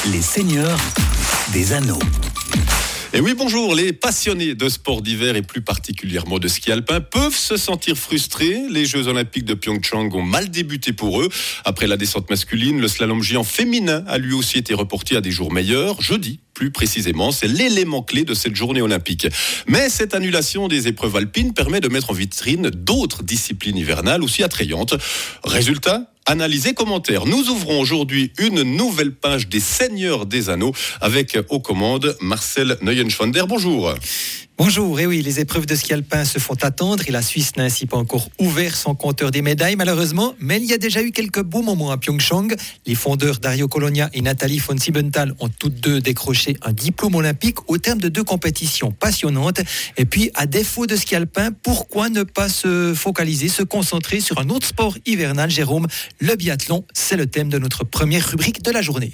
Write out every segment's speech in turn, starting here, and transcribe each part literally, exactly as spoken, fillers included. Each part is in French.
Les seigneurs des anneaux. Et oui, bonjour. Les passionnés de sport d'hiver et plus particulièrement de ski alpin peuvent se sentir frustrés. Les Jeux Olympiques de Pyeongchang ont mal débuté pour eux. Après la descente masculine, le slalom géant féminin a lui aussi été reporté à des jours meilleurs. Jeudi, plus précisément, c'est l'élément clé de cette journée olympique. Mais cette annulation des épreuves alpines permet de mettre en vitrine d'autres disciplines hivernales aussi attrayantes. Résultat ? Analyse et commentaires. Nous ouvrons aujourd'hui une nouvelle page des Seigneurs des Anneaux avec aux commandes Marcel Neuenschwander. Bonjour. Bonjour, et oui, les épreuves de ski alpin se font attendre et la Suisse n'a ainsi pas encore ouvert son compteur des médailles malheureusement, mais il y a déjà eu quelques beaux moments à Pyeongchang. Les fondeurs Dario Colonia et Nathalie von Siebenthal ont toutes deux décroché un diplôme olympique au terme de deux compétitions passionnantes. Et puis, à défaut de ski alpin, pourquoi ne pas se focaliser, se concentrer sur un autre sport hivernal, Jérôme? Le biathlon, c'est le thème de notre première rubrique de la journée.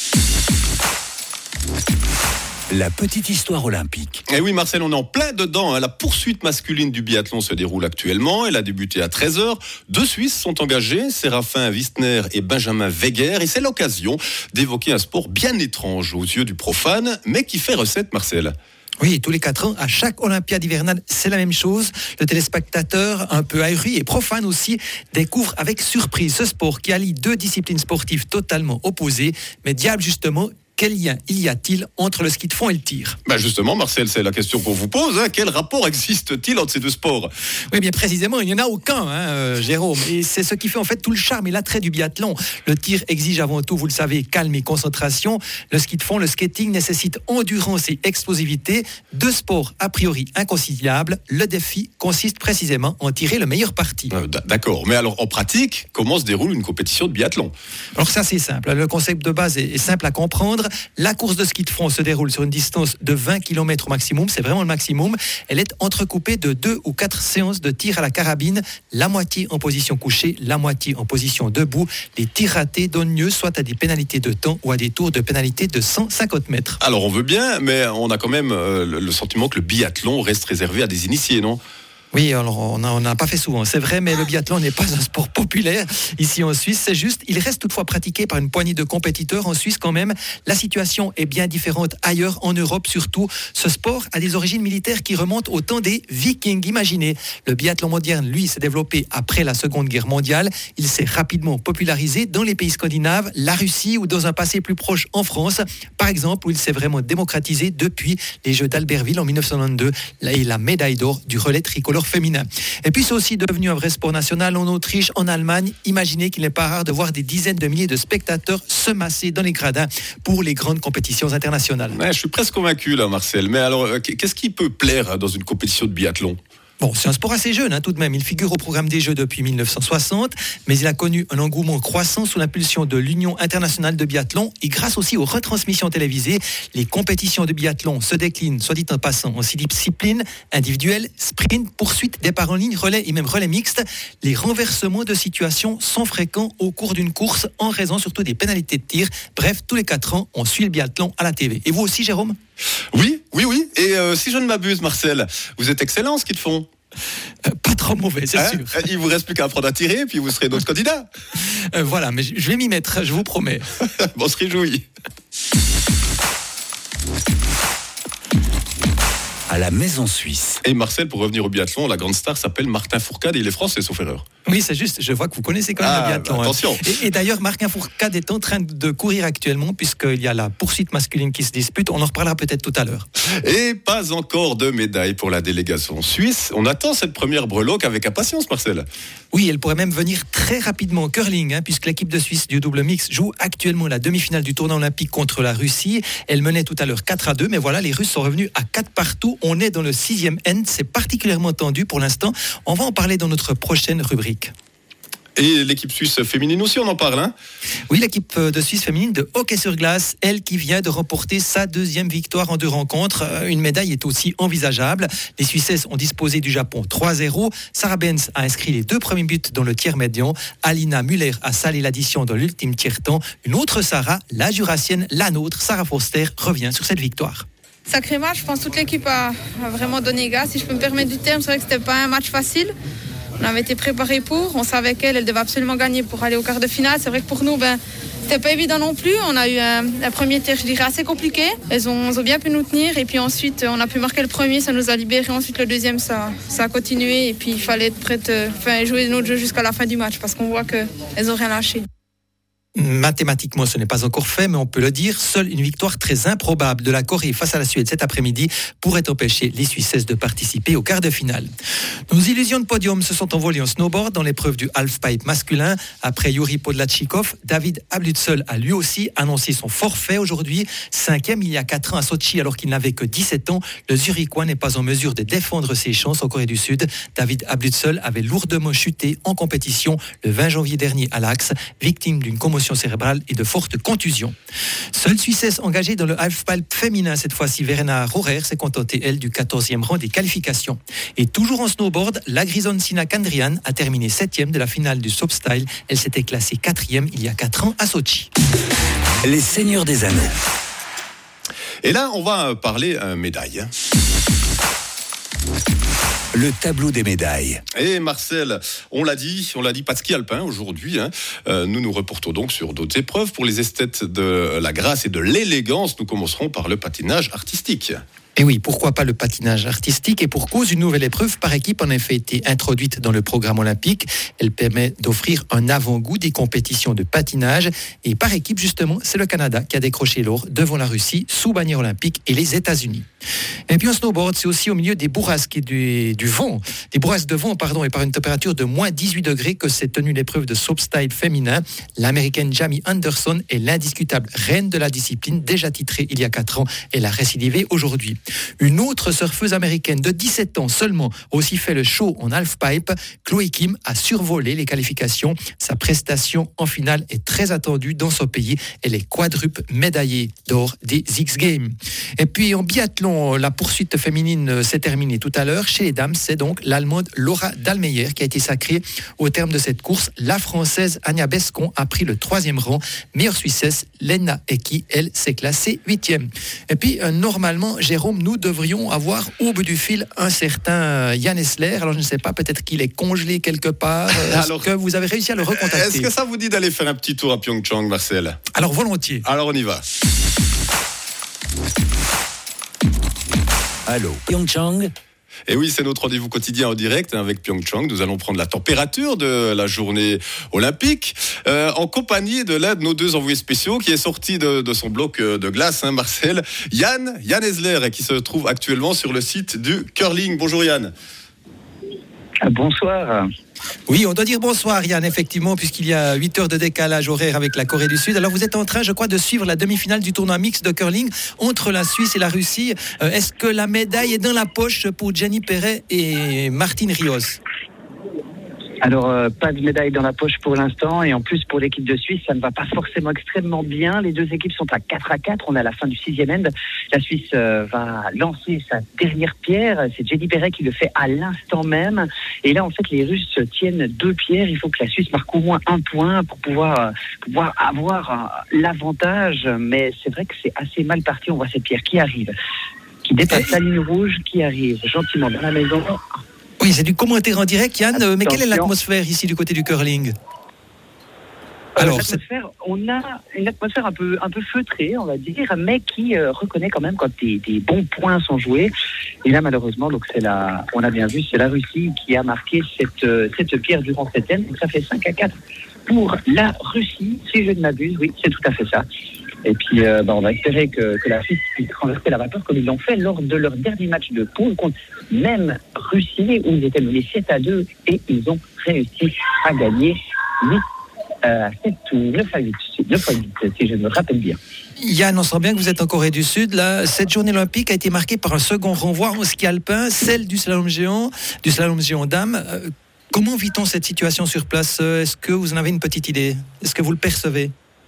La petite histoire olympique. Et oui, Marcel, on est en plein dedans. La poursuite masculine du biathlon se déroule actuellement. Elle a débuté à treize heures. Deux Suisses sont engagés, Séraphin Wistner et Benjamin Weger. Et c'est l'occasion d'évoquer un sport bien étrange aux yeux du profane, mais qui fait recette, Marcel. Oui, tous les quatre ans, à chaque Olympiade hivernale, c'est la même chose. Le téléspectateur, un peu ahuri et profane aussi, découvre avec surprise ce sport qui allie deux disciplines sportives totalement opposées. Mais diable, justement, quel lien il y a-t-il entre le ski de fond et le tir? Ben justement, Marcel, c'est la question qu'on vous pose. Hein. Quel rapport existe-t-il entre ces deux sports? Oui, bien précisément, il n'y en a aucun, hein, euh, Jérôme. Et c'est ce qui fait en fait tout le charme et l'attrait du biathlon. Le tir exige avant tout, vous le savez, calme et concentration. Le ski de fond, le skating nécessite endurance et explosivité. Deux sports a priori inconciliables. Le défi consiste précisément en tirer le meilleur parti. Euh, d'accord, mais alors en pratique, comment se déroule une compétition de biathlon? Alors ça c'est simple, le concept de base est, est simple à comprendre. La course de ski de fond se déroule sur une distance de vingt kilomètres au maximum, c'est vraiment le maximum. Elle est entrecoupée de deux ou quatre séances de tir à la carabine, la moitié en position couchée, la moitié en position debout. Les tirs ratés donnent lieu soit à des pénalités de temps ou à des tours de pénalité de cent cinquante mètres. Alors on veut bien, mais on a quand même euh, le sentiment que le biathlon reste réservé à des initiés, non ? Oui, alors on n'a pas fait souvent, c'est vrai, mais le biathlon n'est pas un sport populaire ici en Suisse, c'est juste, il reste toutefois pratiqué par une poignée de compétiteurs en Suisse quand même. La situation est bien différente ailleurs, en Europe surtout. Ce sport a des origines militaires qui remontent au temps des Vikings. Imaginez, le biathlon moderne, lui, s'est développé après la Seconde Guerre mondiale. Il s'est rapidement popularisé dans les pays scandinaves, la Russie ou dans un passé plus proche en France, par exemple, où il s'est vraiment démocratisé depuis les Jeux d'Albertville en dix-neuf cent quatre-vingt-deux et la médaille d'or du relais tricolore féminin. Et puis c'est aussi devenu un vrai sport national en Autriche, en Allemagne. Imaginez qu'il n'est pas rare de voir des dizaines de milliers de spectateurs se masser dans les gradins pour les grandes compétitions internationales. Ouais, je suis presque convaincu là, Marcel. Mais alors, qu'est-ce qui peut plaire dans une compétition de biathlon ? Bon, c'est un sport assez jeune, hein, tout de même. Il figure au programme des Jeux depuis dix-neuf cent soixante, mais il a connu un engouement croissant sous l'impulsion de l'Union internationale de biathlon et grâce aussi aux retransmissions télévisées. Les compétitions de biathlon se déclinent, soit dit en passant, en six disciplines, individuelles, sprint, poursuite, départ en ligne, relais et même relais mixte. Les renversements de situation sont fréquents au cours d'une course en raison surtout des pénalités de tir. Bref, tous les quatre ans, on suit le biathlon à la T V. Et vous aussi, Jérôme ? Oui, oui, oui. Et euh, si je ne m'abuse, Marcel, vous êtes excellent en ski de fond. Euh, pas trop mauvais, c'est hein sûr. Il vous reste plus qu'à apprendre à tirer, puis vous serez notre candidat. Euh, voilà, mais je vais m'y mettre, je vous promets. Bon, on se réjouit. À la maison suisse. Et Marcel, pour revenir au biathlon, la grande star s'appelle Martin Fourcade et il est français, sauf erreur. Oui, c'est juste, je vois que vous connaissez quand même ah, le biathlon. Bah, attention. Hein. Et, et d'ailleurs, Martin Fourcade est en train de courir actuellement, puisqu'il y a la poursuite masculine qui se dispute. On en reparlera peut-être tout à l'heure. Et pas encore de médaille pour la délégation suisse. On attend cette première breloque avec impatience, Marcel. Oui, elle pourrait même venir très rapidement au curling, hein, puisque l'équipe de Suisse du double mix joue actuellement la demi-finale du tournoi olympique contre la Russie. Elle menait tout à l'heure quatre à deux, mais voilà, les Russes sont revenus à quatre partout. On est dans le sixième end, c'est particulièrement tendu pour l'instant. On va en parler dans notre prochaine rubrique. Et l'équipe suisse féminine aussi, on en parle, hein ? Oui, l'équipe de Suisse féminine de hockey sur glace, elle qui vient de remporter sa deuxième victoire en deux rencontres. Une médaille est aussi envisageable. Les Suissesses ont disposé du Japon trois zéro. Sarah Benz a inscrit les deux premiers buts dans le tiers médian. Alina Muller a salé l'addition dans l'ultime tiers-temps. Une autre Sarah, la jurassienne, la nôtre, Sarah Foster, revient sur cette victoire. Sacré match, je pense que toute l'équipe a, a vraiment donné gaz. Si je peux me permettre du terme, c'est vrai que c'était pas un match facile. On avait été préparé pour, on savait qu'elle, elle devait absolument gagner pour aller au quart de finale. C'est vrai que pour nous, ben, C'était pas évident non plus. On a eu un, un premier tir, je dirais, assez compliqué. Elles ont, elles ont bien pu nous tenir. Et puis ensuite, on a pu marquer le premier, ça nous a libérés. Ensuite, le deuxième, ça, ça a continué. Et puis, il fallait être prête, enfin, jouer notre jeu jusqu'à la fin du match parce qu'on voit qu'elles n'ont rien lâché. Mathématiquement, ce n'est pas encore fait, mais on peut le dire, seule une victoire très improbable de la Corée face à la Suède cet après-midi pourrait empêcher les Suissesses de participer au quart de finale. Nos illusions de podium se sont envolées en snowboard dans l'épreuve du halfpipe masculin. Après Yuri Podlachikov, David Ablutsel a lui aussi annoncé son forfait aujourd'hui. Cinquième il y a quatre ans à Sochi alors qu'il n'avait que dix-sept ans. Le Zurichois n'est pas en mesure de défendre ses chances en Corée du Sud. David Ablutsel avait lourdement chuté en compétition le vingt janvier dernier à l'Axe, victime d'une commotion cérébrale et de fortes contusions. Seule Suissesse engagée dans le halfpipe féminin cette fois-ci, Verena Rohrer s'est contentée, elle, du quatorzième rang des qualifications. Et toujours en snowboard, la grisonne Sina Kandrian a terminé septième de la finale du slopestyle. Elle s'était classée quatrième il y a quatre ans à Sochi. Les seigneurs des anneaux. Et là, on va parler euh, médaille. Le tableau des médailles. Et Marcel, on l'a dit, on l'a dit, pas de ski alpin aujourd'hui. Hein. Euh, nous nous reportons donc sur d'autres épreuves. Pour les esthètes de la grâce et de l'élégance, nous commencerons par le patinage artistique. Et oui, pourquoi pas le patinage artistique? Et pour cause, une nouvelle épreuve par équipe en effet été introduite dans le programme olympique. Elle permet d'offrir un avant-goût des compétitions de patinage. Et par équipe, justement, c'est le Canada qui a décroché l'or devant la Russie, sous bannière olympique, et les États-Unis. Et puis en snowboard, c'est aussi au milieu des bourrasques et du, du vent, des bourrasques de vent, pardon, et par une température de moins dix-huit degrés que s'est tenue l'épreuve de slopestyle féminin. L'américaine Jamie Anderson est l'indiscutable reine de la discipline, déjà titrée il y a quatre ans. Elle a récidivé aujourd'hui. Une autre surfeuse américaine de dix-sept ans seulement a aussi fait le show en halfpipe. Chloé Kim a survolé les qualifications. Sa prestation en finale est très attendue dans son pays. Elle est quadruple médaillée d'or des X Games. Et puis en biathlon, la poursuite féminine s'est terminée tout à l'heure. Chez les dames, c'est donc l'Allemande Laura Dahlmeier qui a été sacrée au terme de cette course. La Française Anya Bescon a pris le troisième rang. Meilleure Suissesse, Lena Ecki, elle s'est classée huitième. Et puis euh, normalement, Jérôme, nous devrions avoir au bout du fil un certain Yann Essler. Alors je ne sais pas, peut-être qu'il est congelé quelque part. Est-ce Alors, que vous avez réussi à le recontacter? Est-ce que ça vous dit d'aller faire un petit tour à Pyeongchang, Marcel? Alors volontiers. Alors on y va. Allô, Pyeongchang. Et oui, c'est notre rendez-vous quotidien en direct avec Pyeongchang. Nous allons prendre la température de la journée olympique euh, en compagnie de l'un de nos deux envoyés spéciaux qui est sorti de, de son bloc de glace, hein, Marcel, Yann, Yann Essler, qui se trouve actuellement sur le site du curling. Bonjour Yann. Bonsoir. Oui, on doit dire bonsoir Yann, effectivement, puisqu'il y a huit heures de décalage horaire avec la Corée du Sud. Alors vous êtes en train, je crois, de suivre la demi-finale du tournoi mixte de curling entre la Suisse et la Russie. Euh, est-ce que la médaille est dans la poche pour Jenny Perret et Martine Rios? Alors, euh, pas de médaille dans la poche pour l'instant. Et en plus, pour l'équipe de Suisse, ça ne va pas forcément extrêmement bien. Les deux équipes sont à quatre à quatre. On est à la fin du sixième end. La Suisse euh, va lancer sa dernière pierre. C'est Jenny Perret qui le fait à l'instant même. Et là, en fait, les Russes tiennent deux pierres. Il faut que la Suisse marque au moins un point pour pouvoir, euh, pouvoir avoir euh, l'avantage. Mais c'est vrai que c'est assez mal parti. On voit cette pierre qui arrive, qui dépasse la ligne rouge, qui arrive gentiment dans la maison. Oui, c'est du commentaire en direct, Yann. Attention. Mais quelle est l'atmosphère ici du côté du curling? Alors, l'atmosphère, on a une atmosphère un peu, un peu feutrée, on va dire, mais qui euh, reconnaît quand même quand des, des bons points sont joués. Et là, malheureusement, donc c'est la, on a bien vu, c'est la Russie qui a marqué cette, euh, cette pierre durant cette end. Donc ça fait cinq à quatre pour la Russie, si je ne m'abuse. Oui, c'est tout à fait ça. Et puis, euh, bah, on va espérer que, que la Suisse puisse renverser la vapeur comme ils l'ont fait lors de leur dernier match de poule contre même Russie, où ils étaient menés sept à deux et ils ont réussi à gagner huit à sept ou neuf à huit, si je me rappelle bien. Yann, on sent bien que vous êtes en Corée du Sud. Là, cette journée olympique a été marquée par un second renvoi en ski alpin, celle du slalom géant, du slalom géant dame. Euh, comment vit-on cette situation sur place? Est-ce que vous en avez une petite idée? Est-ce que vous le percevez?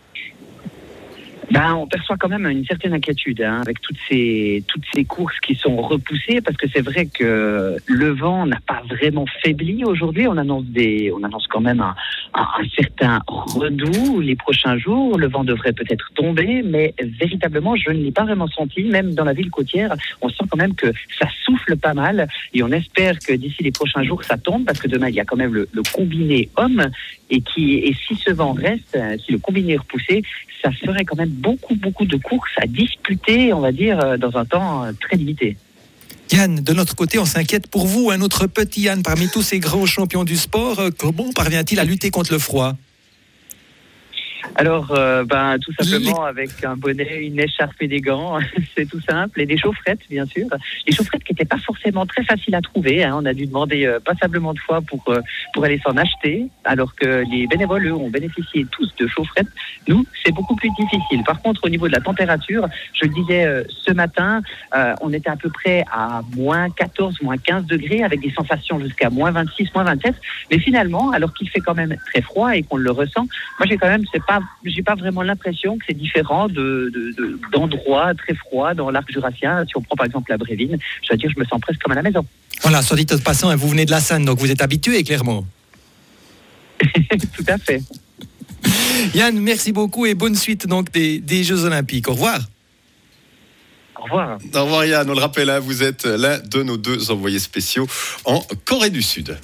Ben, on perçoit quand même une certaine inquiétude hein, avec toutes ces toutes ces courses qui sont repoussées, parce que c'est vrai que le vent n'a pas vraiment faibli aujourd'hui. On annonce des on annonce quand même un, un, un certain redout les prochains jours. Le vent devrait peut-être tomber, mais véritablement je ne l'ai pas vraiment senti. Même dans la ville côtière, on sent quand même que ça souffle pas mal, et on espère que d'ici les prochains jours ça tombe, parce que demain il y a quand même le, le combiné homme et qui et si ce vent reste, si le combiné est repoussé, ça ferait quand même beaucoup beaucoup de courses à disputer, on va dire, dans un temps très limité. Yann, de notre côté, on s'inquiète pour vous, un autre petit Yann parmi tous ces grands champions du sport. Comment parvient-il à lutter contre le froid ? Alors, euh, ben, tout simplement les... avec un bonnet, une écharpe et des gants, c'est tout simple, et des chaufferettes, bien sûr. Les chaufferettes qui n'étaient pas forcément très faciles à trouver, hein. On a dû demander euh, passablement de fois pour, euh, pour aller s'en acheter, alors que les bénévoles, eux, ont bénéficié tous de chaufferettes. Nous, c'est beaucoup plus difficile. Par contre, au niveau de la température, je le disais euh, ce matin, euh, on était à peu près à moins quatorze, moins quinze degrés, avec des sensations jusqu'à moins vingt-six, moins vingt-sept. Mais finalement, alors qu'il fait quand même très froid et qu'on le ressent, moi j'ai quand même, c'est pas j'ai pas vraiment l'impression que c'est différent de, de, de, d'endroits très froids dans l'arc jurassien. Si on prend par exemple la Brévine, je dois dire, je me sens presque comme à la maison. Voilà, soit dit en passant, vous venez de la Seine, donc vous êtes habitué clairement. Tout à fait. Yann, merci beaucoup et bonne suite donc des, des Jeux Olympiques. Au revoir. Au revoir. Au revoir Yann, on le rappelle, hein, vous êtes l'un de nos deux envoyés spéciaux en Corée du Sud.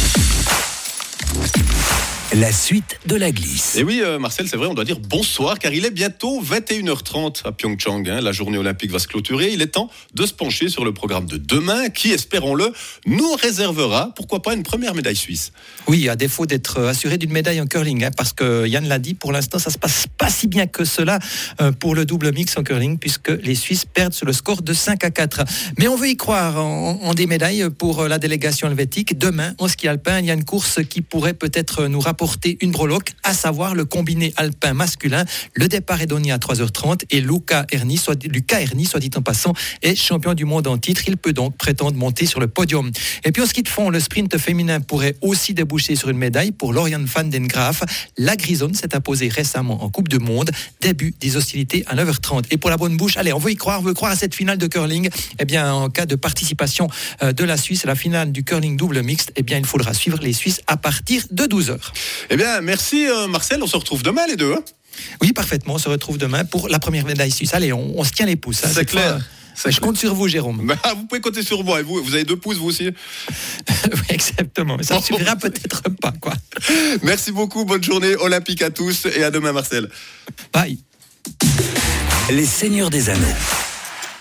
La suite de la glisse. Et oui, euh, Marcel, c'est vrai, on doit dire bonsoir, car il est bientôt vingt et une heures trente à Pyeongchang. Hein, la journée olympique va se clôturer. Il est temps de se pencher sur le programme de demain, qui, espérons-le, nous réservera, pourquoi pas, une première médaille suisse. Oui, à défaut d'être assuré d'une médaille en curling, hein, parce que Yann l'a dit, pour l'instant, ça se passe pas si bien que cela euh, pour le double mix en curling, puisque les Suisses perdent sur le score de cinq à quatre. Mais on veut y croire en, en des médailles pour la délégation helvétique. Demain, en ski alpin, il y a une course qui pourrait peut-être nous rapporter une breloque, à savoir le combiné alpin masculin. Le départ est donné à trois heures trente et Luca Erni, soit, Lucas Erni, soit dit en passant, est champion du monde en titre. Il peut donc prétendre monter sur le podium. Et puis en ski de fond, le sprint féminin pourrait aussi déboucher sur une médaille pour Lauriane van den Graaf. La Grisonne s'est imposée récemment en Coupe du Monde. Début des hostilités à neuf heures trente. Et pour la bonne bouche, allez, on veut y croire, on veut croire à cette finale de curling. Eh bien, en cas de participation de la Suisse à la finale du curling double mixte, eh bien, il faudra suivre les Suisses à partir de douze heures. Eh bien, merci euh, Marcel, on se retrouve demain les deux. Hein oui, parfaitement, on se retrouve demain pour la première médaille suisse. Allez, on, on se tient les pouces. Hein, c'est clair. Fois, c'est je clair. compte sur vous, Jérôme. Bah, vous pouvez compter sur moi. Et vous, vous avez deux pouces, vous aussi. Oui, exactement. Mais ça ne suffira peut-être pas, quoi. Merci beaucoup. Bonne journée olympique à tous et à demain, Marcel. Bye. Les Seigneurs des Anneaux.